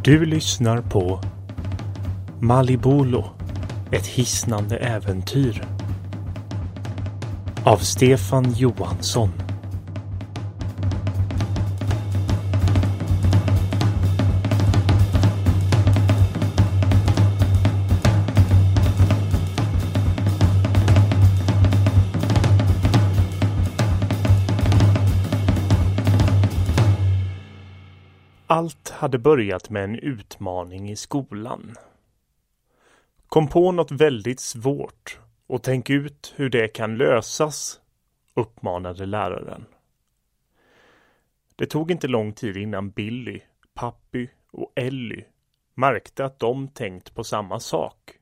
Du lyssnar på Malibolo, ett hisnande äventyr av Stefan Johansson. Allt hade börjat med en utmaning i skolan. Kom på något väldigt svårt och tänk ut hur det kan lösas, uppmanade läraren. Det tog inte lång tid innan Billy, Pappy och Ellie märkte att de tänkt på samma sak.